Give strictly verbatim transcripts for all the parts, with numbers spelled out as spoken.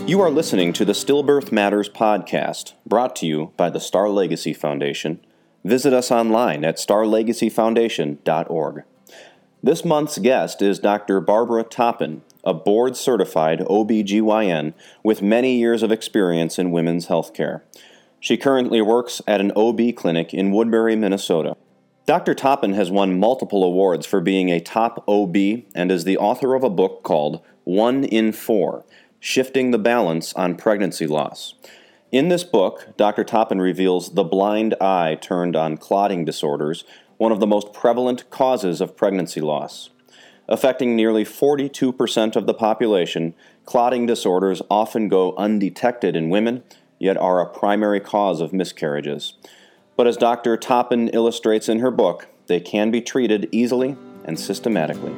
You are listening to the Stillbirth Matters podcast, brought to you by the Star Legacy Foundation. Visit us online at star legacy foundation dot org. This month's guest is Doctor Barbara Toppin, a board-certified O B G Y N with many years of experience in women's healthcare. She currently works at an O B clinic in Woodbury, Minnesota. Doctor Toppin has won multiple awards for being a top O B and is the author of a book called One in Four, Shifting the Balance on Pregnancy Loss. In this book, Doctor Toppin reveals the blind eye turned on clotting disorders, one of the most prevalent causes of pregnancy loss. Affecting nearly forty-two percent of the population, clotting disorders often go undetected in women, yet are a primary cause of miscarriages. But as Doctor Toppin illustrates in her book, they can be treated easily and systematically.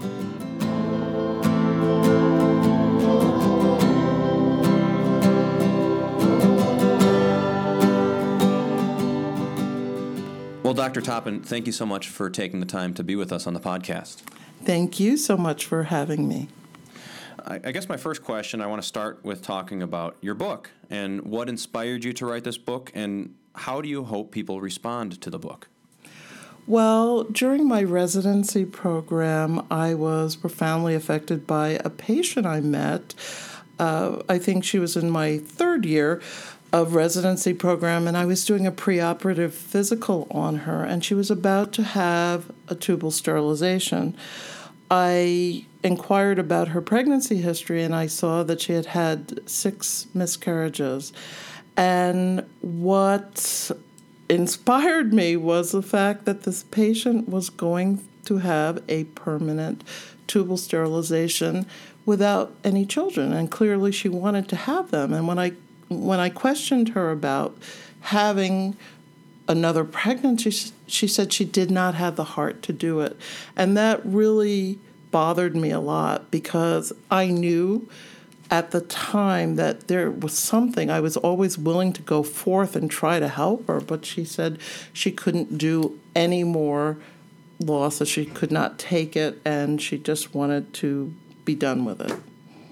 Well, Doctor Toppin, thank you so much for taking the time to be with us on the podcast. Thank you so much for having me. I, I guess my first question, I want to start with talking about your book and what inspired you to write this book, and how do you hope people respond to the book? Well, during my residency program, I was profoundly affected by a patient I met. Uh, I think she was in my third year of residency program, and I was doing a preoperative physical on her, and she was about to have a tubal sterilization. I inquired about her pregnancy history, and I saw that she had had six miscarriages. And what inspired me was the fact that this patient was going to have a permanent tubal sterilization without any children, and clearly she wanted to have them. And when I When I questioned her about having another pregnancy, she said she did not have the heart to do it. And that really bothered me a lot, because I knew at the time that there was something. I was always willing to go forth and try to help her, but she said she couldn't do any more loss, that she could not take it, and she just wanted to be done with it.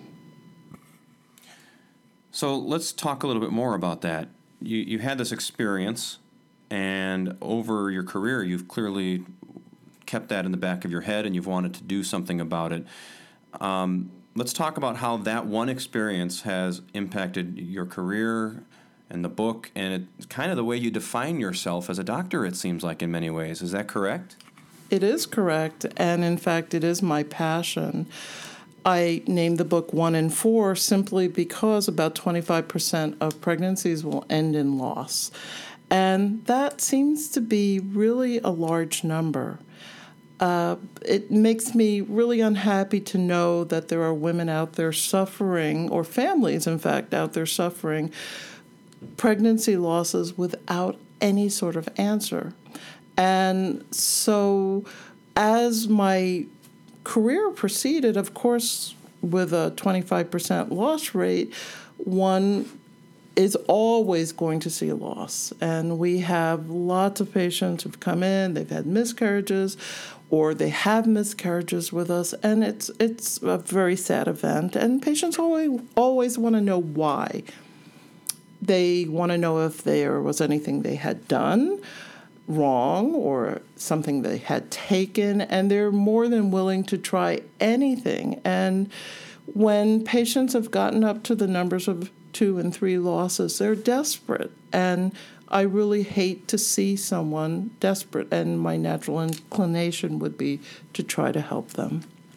So let's talk a little bit more about that. You you had this experience, and over your career, you've clearly kept that in the back of your head, and you've wanted to do something about it. Um, let's talk about how that one experience has impacted your career and the book, and it's kind of the way you define yourself as a doctor, it seems like, in many ways. Is that correct? It is correct, and in fact, it is my passion. I named the book One in Four simply because about twenty-five percent of pregnancies will end in loss. And that seems to be really a large number. Uh, it makes me really unhappy to know that there are women out there suffering, or families, in fact, out there suffering pregnancy losses without any sort of answer. And so as my career proceeded, of course, with a twenty-five percent loss rate, one is always going to see a loss. And we have lots of patients who've come in, they've had miscarriages, or they have miscarriages with us, and it's it's a very sad event. And patients always, always want to know why. They want to know if there was anything they had done wrong or something they had taken, and they're more than willing to try anything. And when patients have gotten up to the numbers of two and three losses, they're desperate. And I really hate to see someone desperate, and my natural inclination would be to try to help them.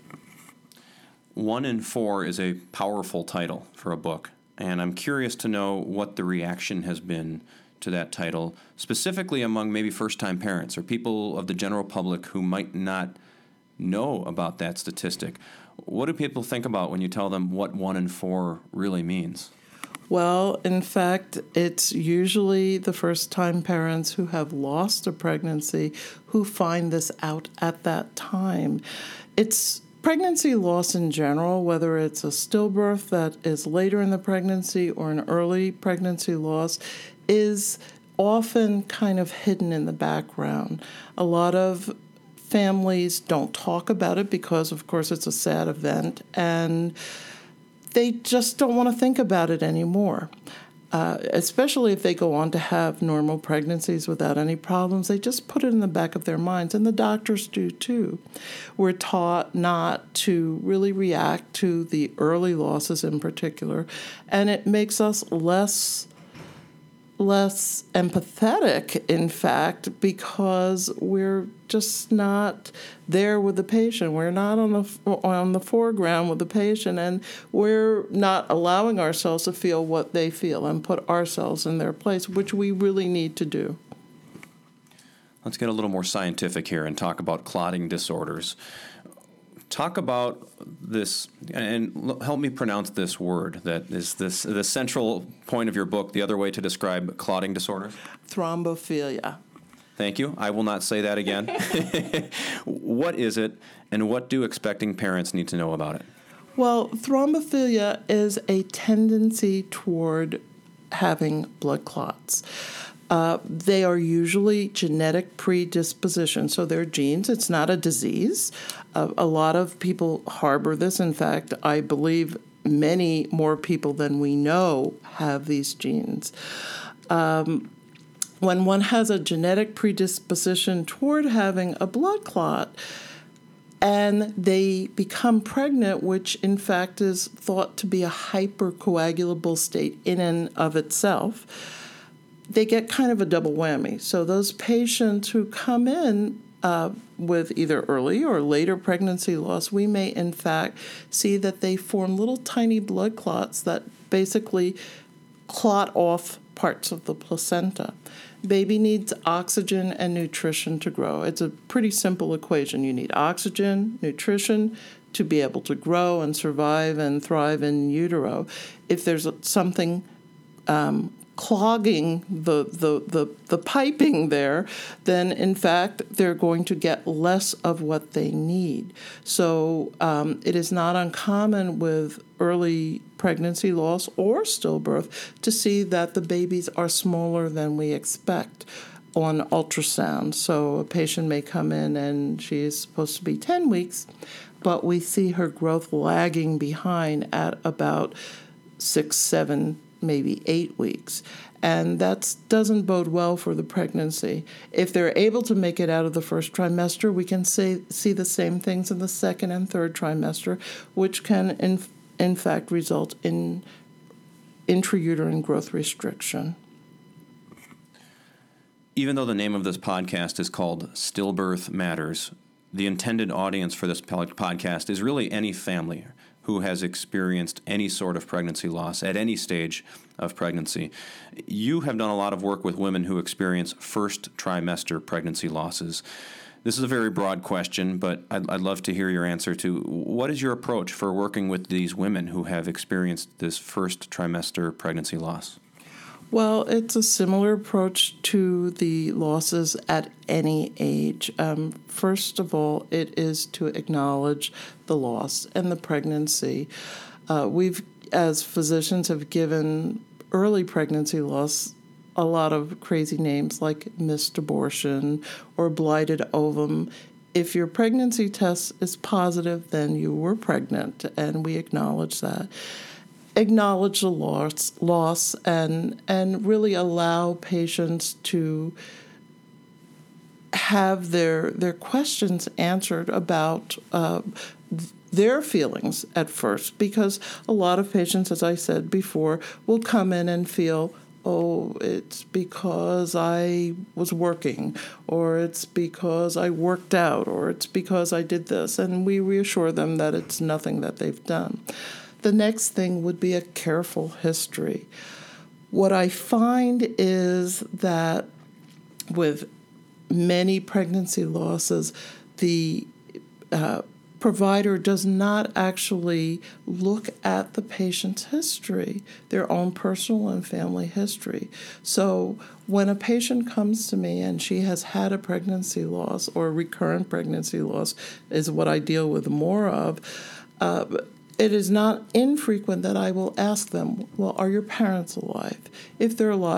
One in Four is a powerful title for a book, and I'm curious to know what the reaction has been to that title, specifically among maybe first-time parents or people of the general public who might not know about that statistic. What do people think about when you tell them what one in four really means? Well, in fact, it's usually the first-time parents who have lost a pregnancy who find this out at that time. It's pregnancy loss in general, whether it's a stillbirth that is later in the pregnancy or an early pregnancy loss, is often kind of hidden in the background. A lot of families don't talk about it because, of course, it's a sad event, and they just don't want to think about it anymore. Uh, especially if they go on to have normal pregnancies without any problems, they just put it in the back of their minds, and the doctors do too. We're taught not to really react to the early losses in particular, and it makes us less less empathetic, in fact, because we're just not there with the patient. We're not on the on the foreground with the patient, and we're not allowing ourselves to feel what they feel and put ourselves in their place, which we really need to do. Let's get a little more scientific here and talk about clotting disorders. Talk about this, and help me pronounce this word that is this the central point of your book, The Other Way to Describe Clotting Disorders. Thrombophilia. Thank you. I will not say that again. What is it, and what do expecting parents need to know about it? Well, thrombophilia is a tendency toward having blood clots. Uh, they are usually genetic predisposition, so they're genes. It's not a disease. Uh, a lot of people harbor this. In fact, I believe many more people than we know have these genes. Um, when one has a genetic predisposition toward having a blood clot, and they become pregnant, which in fact is thought to be a hypercoagulable state in and of itself, they get kind of a double whammy. So those patients who come in uh, with either early or later pregnancy loss, we may in fact see that they form little tiny blood clots that basically clot off parts of the placenta. Baby needs oxygen and nutrition to grow. It's a pretty simple equation. You need oxygen, nutrition to be able to grow and survive and thrive in utero. If there's something um, clogging the, the, the, the piping there, then in fact they're going to get less of what they need. So um, it is not uncommon with early pregnancy loss or stillbirth to see that the babies are smaller than we expect on ultrasound. So a patient may come in and she is supposed to be ten weeks, but we see her growth lagging behind at about six, seven, maybe eight weeks. And that doesn't bode well for the pregnancy. If they're able to make it out of the first trimester, we can say, see the same things in the second and third trimester, which can, in, in fact, result in intrauterine growth restriction. Even though the name of this podcast is called Stillbirth Matters, the intended audience for this podcast is really any family who has experienced any sort of pregnancy loss at any stage of pregnancy. You have done a lot of work with women who experience first trimester pregnancy losses. This is a very broad question, but I'd, I'd love to hear your answer to what is your approach for working with these women who have experienced this first trimester pregnancy loss? Well, it's a similar approach to the losses at any age. Um, first of all, it is to acknowledge the loss and the pregnancy. Uh, we've, as physicians, have given early pregnancy loss a lot of crazy names like missed abortion or blighted ovum. If your pregnancy test is positive, then you were pregnant, and we acknowledge that. Acknowledge the loss, loss and and really allow patients to have their their questions answered about uh, their feelings at first, because a lot of patients, as I said before, will come in and feel, oh, it's because I was working, or it's because I worked out, or it's because I did this, and we reassure them that it's nothing that they've done. The next thing would be a careful history. What I find is that with many pregnancy losses, the uh, provider does not actually look at the patient's history, their own personal and family history. So when a patient comes to me and she has had a pregnancy loss, or recurrent pregnancy loss is what I deal with more of, uh, it is not infrequent that I will ask them, well, are your parents alive? If they're alive,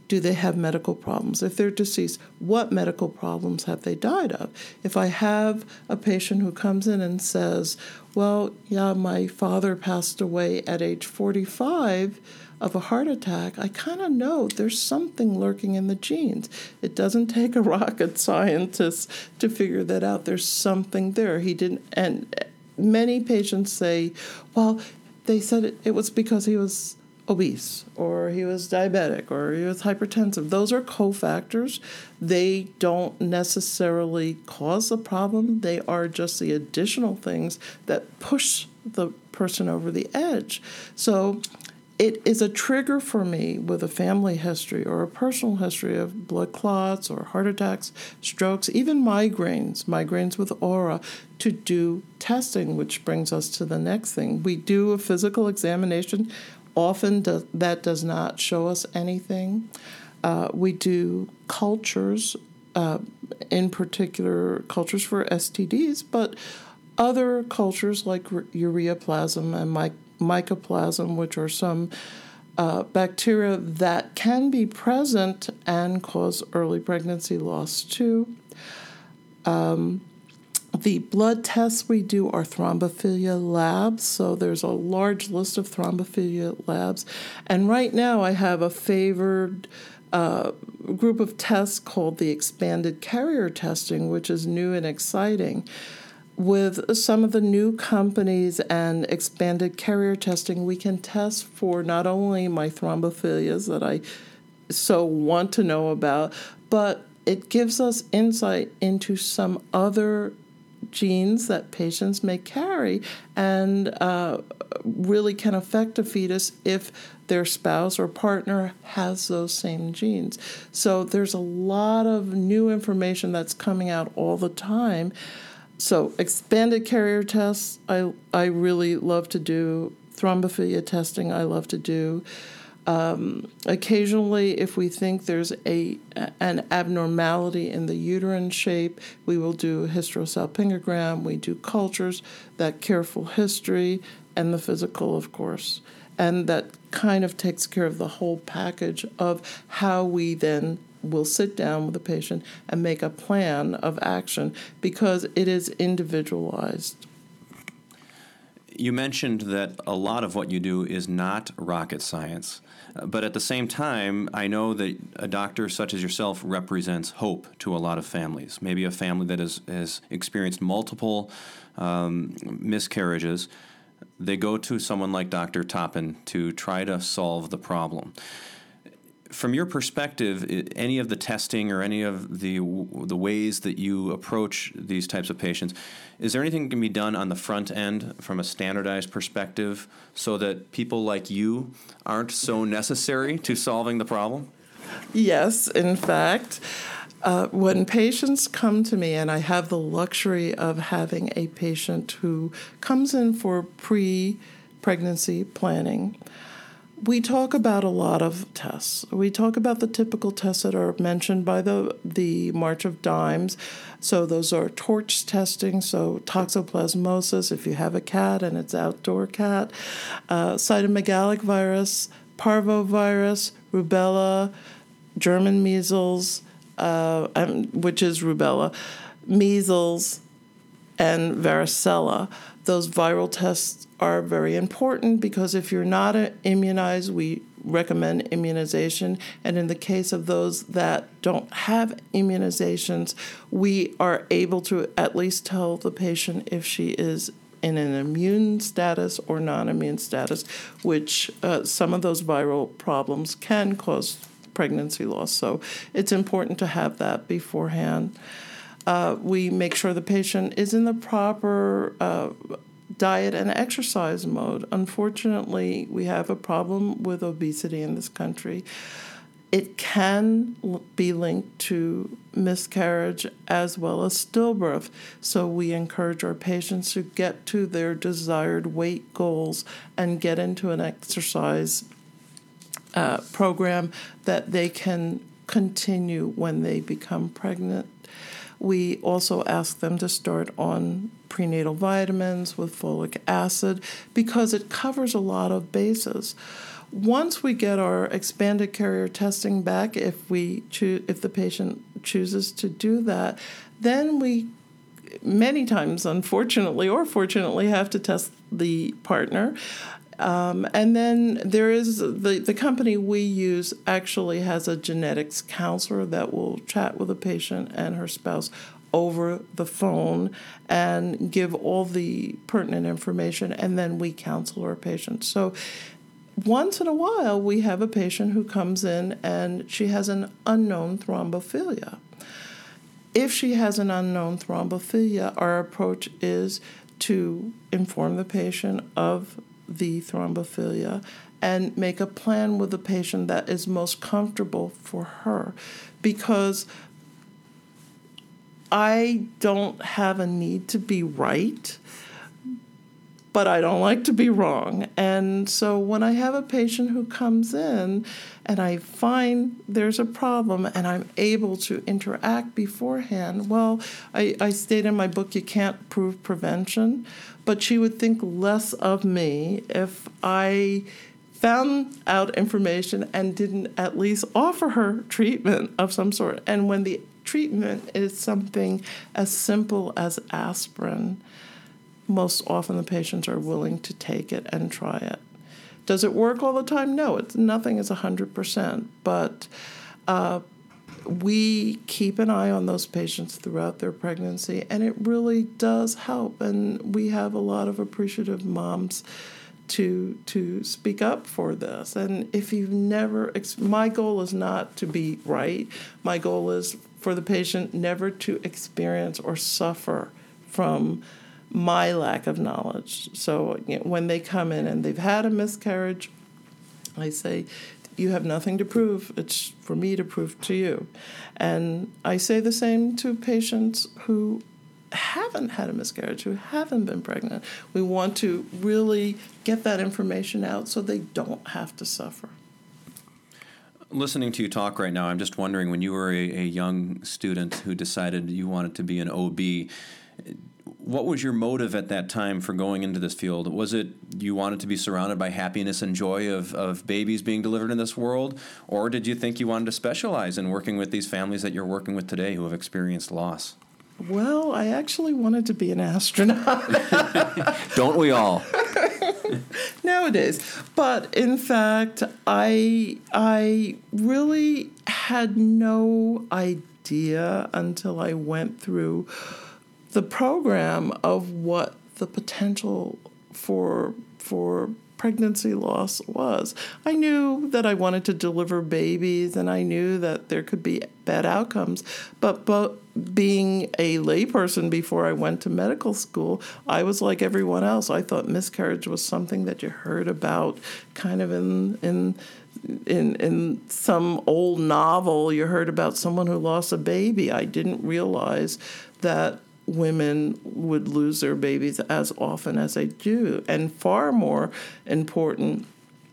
do they have medical problems? If they're deceased, what medical problems have they died of? If I have a patient who comes in and says, well, yeah, my father passed away at age forty-five of a heart attack, I kind of know there's something lurking in the genes. It doesn't take a rocket scientist to figure that out. There's something there. He didn't, and many patients say, well, they said it, it was because he was obese, or he was diabetic, or he was hypertensive. Those are cofactors. They don't necessarily cause the problem. They are just the additional things that push the person over the edge. So it is a trigger for me with a family history or a personal history of blood clots or heart attacks, strokes, even migraines, migraines with aura, to do testing, which brings us to the next thing. We do a physical examination. Often do, that does not show us anything. Uh, we do cultures, uh, in particular cultures for S T Ds, but other cultures like ureaplasm and my, mycoplasm, which are some uh, bacteria that can be present and cause early pregnancy loss too. Um, The blood tests we do are thrombophilia labs, so there's a large list of thrombophilia labs. And right now I have a favored uh, group of tests called the expanded carrier testing, which is new and exciting. With some of the new companies and expanded carrier testing, we can test for not only my thrombophilias that I so want to know about, but it gives us insight into some other genes that patients may carry and uh, really can affect a fetus if their spouse or partner has those same genes. So there's a lot of new information that's coming out all the time. So expanded carrier tests, I, I really love to do. Thrombophilia testing, I love to do. Um, occasionally, if we think there's a an abnormality in the uterine shape, we will do a hysterosalpingogram. We do cultures, that careful history, and the physical, of course. And that kind of takes care of the whole package of how we then will sit down with the patient and make a plan of action, because it is individualized. You mentioned that a lot of what you do is not rocket science. But at the same time, I know that a doctor such as yourself represents hope to a lot of families. Maybe a family that has, has experienced multiple um, miscarriages. They go to someone like Doctor Toppin to try to solve the problem. From your perspective, any of the testing or any of the the ways that you approach these types of patients, is there anything that can be done on the front end from a standardized perspective so that people like you aren't so necessary to solving the problem? Yes, in fact. Uh, when patients come to me, and I have the luxury of having a patient who comes in for pre-pregnancy planning, we talk about a lot of tests. We talk about the typical tests that are mentioned by the, the March of Dimes. So those are torch testing, so toxoplasmosis, if you have a cat and it's outdoor cat, uh, cytomegalic virus, parvovirus, rubella, German measles, uh, which is rubella, measles, and varicella. Those viral tests are very important because if you're not immunized, we recommend immunization. And in the case of those that don't have immunizations, we are able to at least tell the patient if she is in an immune status or non-immune status, which uh, some of those viral problems can cause pregnancy loss. So it's important to have that beforehand. Uh, we make sure the patient is in the proper uh, diet and exercise mode. Unfortunately, we have a problem with obesity in this country. It can be linked to miscarriage as well as stillbirth. So we encourage our patients to get to their desired weight goals and get into an exercise uh, program that they can continue when they become pregnant. We also ask them to start on prenatal vitamins with folic acid because it covers a lot of bases. once we get our expanded carrier testing back, if we choose, if the patient chooses to do that, then we many times, unfortunately or fortunately, have to test the partner. Um, and then there is the, the company we use actually has a genetics counselor that will chat with the patient and her spouse over the phone and give all the pertinent information, and then we counsel our patient. So once in a while, we have a patient who comes in and she has an unknown thrombophilia. If she has an unknown thrombophilia, our approach is to inform the patient of the thrombophilia and make a plan with the patient that is most comfortable for her, because I don't have a need to be right, but I don't like to be wrong. And so when I have a patient who comes in and I find there's a problem and I'm able to interact beforehand, well, I, I state in my book, you can't prove prevention, but she would think less of me if I found out information and didn't at least offer her treatment of some sort. And when the treatment is something as simple as aspirin, most often the patients are willing to take it and try it. Does it work all the time? No, it's nothing is one hundred percent. But uh, we keep an eye on those patients throughout their pregnancy, and it really does help. And we have a lot of appreciative moms to to speak up for this. And if you've never, my goal is not to be right. My goal is for the patient never to experience or suffer from my lack of knowledge. So you know, when they come in and they've had a miscarriage, I say, you have nothing to prove. It's for me to prove to you. And I say the same to patients who haven't had a miscarriage, who haven't been pregnant. We want to really get that information out so they don't have to suffer. Listening to you talk right now, I'm just wondering, when you were a, a young student who decided you wanted to be an O B, what was your motive at that time for going into this field? Was it you wanted to be surrounded by happiness and joy of, of babies being delivered in this world? Or did you think you wanted to specialize in working with these families that you're working with today who have experienced loss? Well, I actually wanted to be an astronaut. Don't we all? Nowadays. But in fact, I I really had no idea until I went through the program of what the potential for for pregnancy loss was. I knew that I wanted to deliver babies, and I knew that there could be bad outcomes. But, but being a layperson before I went to medical school, I was like everyone else. I thought miscarriage was something that you heard about kind of in in in in some old novel. You heard about someone who lost a baby. I didn't realize that women would lose their babies as often as they do. And far more important,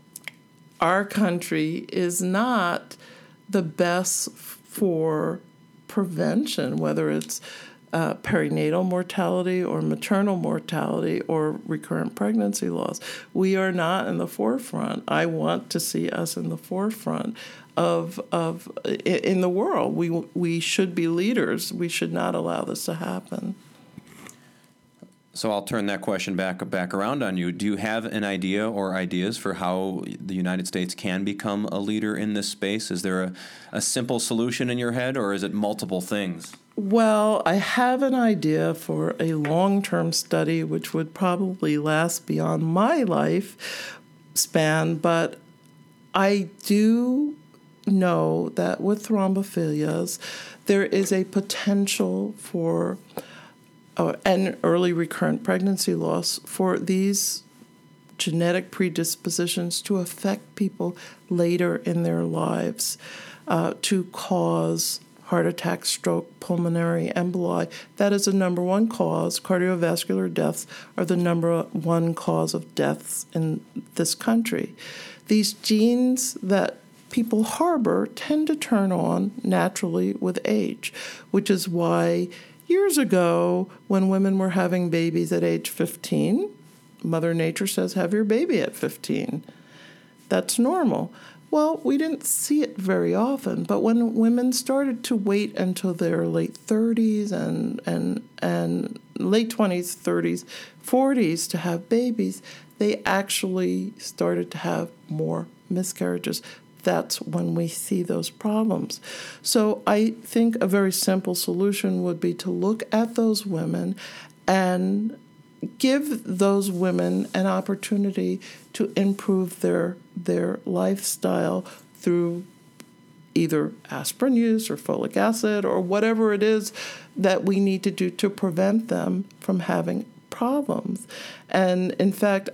our country is not the best for prevention, whether it's uh, perinatal mortality or maternal mortality or recurrent pregnancy loss. We are not in the forefront. I want to see us in the forefront of of in the world. We we should be leaders. We should not allow this to happen. So I'll turn that question back back around on you. Do you have an idea or ideas for how the United States can become a leader in this space? Is there a, a simple solution in your head, or is it multiple things? Well, I have an idea for a long-term study which would probably last beyond my life span, but I do know that with thrombophilias, there is a potential for uh, an early recurrent pregnancy loss for these genetic predispositions to affect people later in their lives, uh, to cause heart attack, stroke, pulmonary emboli. That is the number one cause. Cardiovascular deaths are the number one cause of deaths in this country. These genes that people harbor tend to turn on naturally with age, which is why years ago, when women were having babies at age fifteen, Mother Nature says, have your baby at fifteen. That's normal. Well, we didn't see it very often, but when women started to wait until their late thirties and and and late twenties, thirties, forties to have babies, they actually started to have more miscarriages. That's when we see those problems. So I think a very simple solution would be to look at those women and give those women an opportunity to improve their their lifestyle through either aspirin use or folic acid or whatever it is that we need to do to prevent them from having problems. And in fact,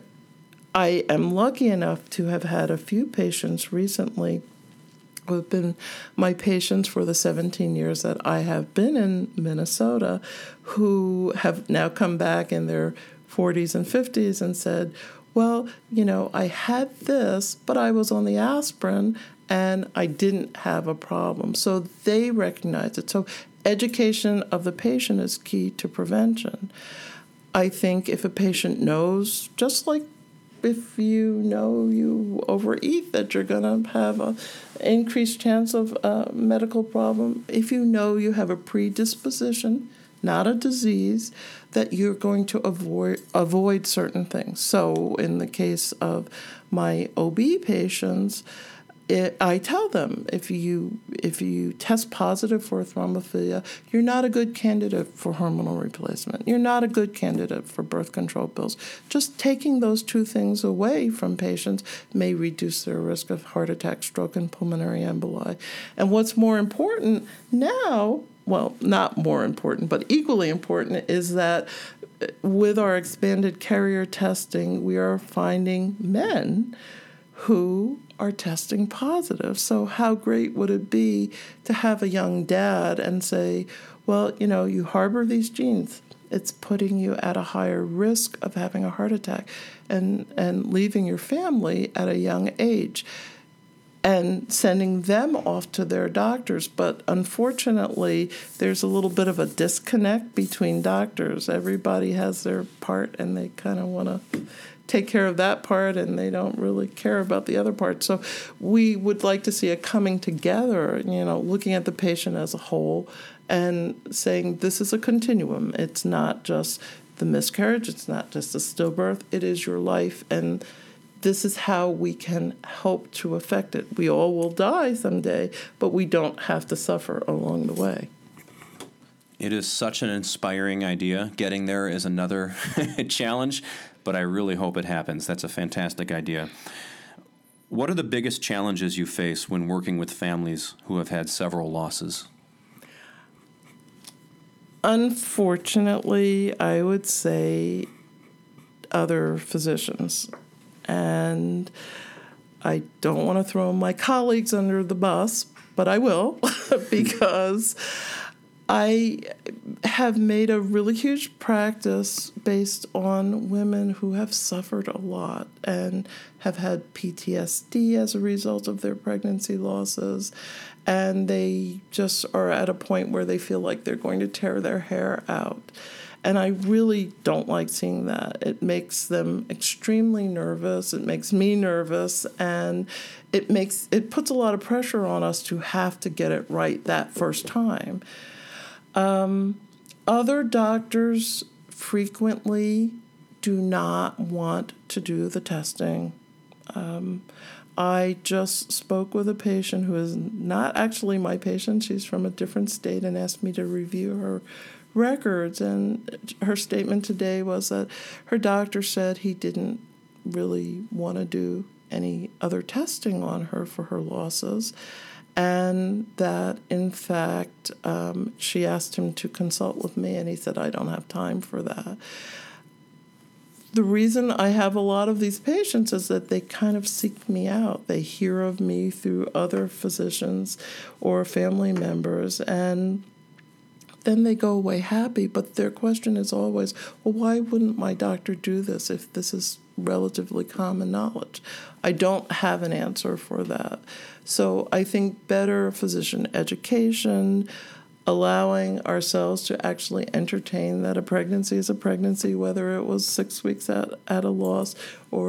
I am lucky enough to have had a few patients recently who have been my patients for the seventeen years that I have been in Minnesota, who have now come back in their forties and fifties and said, well, you know, I had this, but I was on the aspirin and I didn't have a problem. So they recognize it. So education of the patient is key to prevention. I think if a patient knows, just like if you know you overeat, that you're going to have an increased chance of a medical problem. If you know you have a predisposition, not a disease, that you're going to avoid avoid certain things. So in the case of my O B patients, it, I tell them, if you if you test positive for thrombophilia, you're not a good candidate for hormonal replacement. You're not a good candidate for birth control pills. Just taking those two things away from patients may reduce their risk of heart attack, stroke, and pulmonary emboli. And what's more important now, well, not more important, but equally important, is that with our expanded carrier testing, we are finding men who are testing positive. So how great would it be to have a young dad and say, well, you know, you harbor these genes. It's putting you at a higher risk of having a heart attack and, and leaving your family at a young age and sending them off to their doctors. But unfortunately, there's a little bit of a disconnect between doctors. Everybody has their part and they kind of want to take care of that part, and they don't really care about the other part. So we would like to see a coming together, you know, looking at the patient as a whole and saying this is a continuum. It's not just the miscarriage. It's not just the stillbirth. It is your life, and this is how we can help to affect it. We all will die someday, but we don't have to suffer along the way. It is such an inspiring idea. Getting there is another challenge, but I really hope it happens. That's a fantastic idea. What are the biggest challenges you face when working with families who have had several losses? Unfortunately, I would say other physicians. And I don't want to throw my colleagues under the bus, but I will, because I have made a really huge practice based on women who have suffered a lot and have had P T S D as a result of their pregnancy losses, and they just are at a point where they feel like they're going to tear their hair out. And I really don't like seeing that. It makes them extremely nervous. It makes me nervous, and it makes it puts a lot of pressure on us to have to get it right that first time. Um, other doctors frequently do not want to do the testing. Um, I just spoke with a patient who is not actually my patient. She's from a different state and asked me to review her records. And her statement today was that her doctor said he didn't really want to do any other testing on her for her losses. And that, in fact, um, she asked him to consult with me, and he said, I don't have time for that. The reason I have a lot of these patients is that they kind of seek me out. They hear of me through other physicians or family members, and then they go away happy. But their question is always, well, why wouldn't my doctor do this if this is relatively common knowledge? I don't have an answer for that. So I think better physician education, allowing ourselves to actually entertain that a pregnancy is a pregnancy, whether it was six weeks at, at a loss or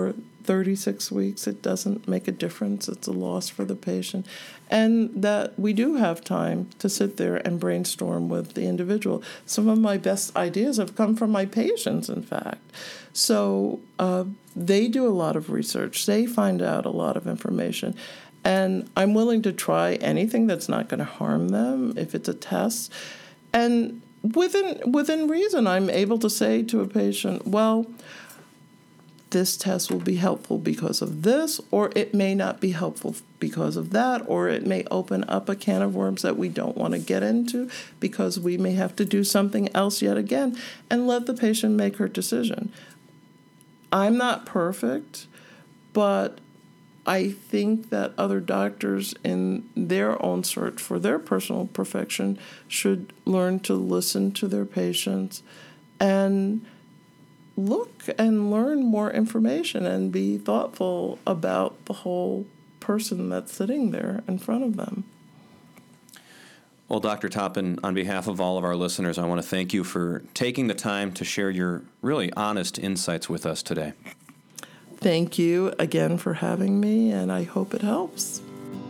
thirty-six weeks, it doesn't make a difference. It's a loss for the patient. And that we do have time to sit there and brainstorm with the individual. Some of my best ideas have come from my patients, in fact. So uh, they do a lot of research. They find out a lot of information. And I'm willing to try anything that's not going to harm them if it's a test. And within within reason, I'm able to say to a patient, well, this test will be helpful because of this, or it may not be helpful because of that, or it may open up a can of worms that we don't want to get into because we may have to do something else yet again, and let the patient make her decision. I'm not perfect, but I think that other doctors in their own search for their personal perfection should learn to listen to their patients and look and learn more information and be thoughtful about the whole person that's sitting there in front of them. Well, Doctor Toppin, on behalf of all of our listeners, I want to thank you for taking the time to share your really honest insights with us today. Thank you again for having me, and I hope it helps.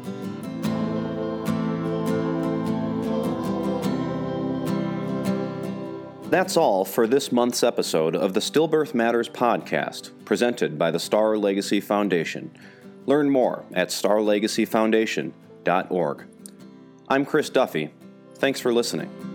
That's all for this month's episode of the Stillbirth Matters podcast, presented by the Star Legacy Foundation. Learn more at star legacy foundation dot org. I'm Chris Duffy. Thanks for listening.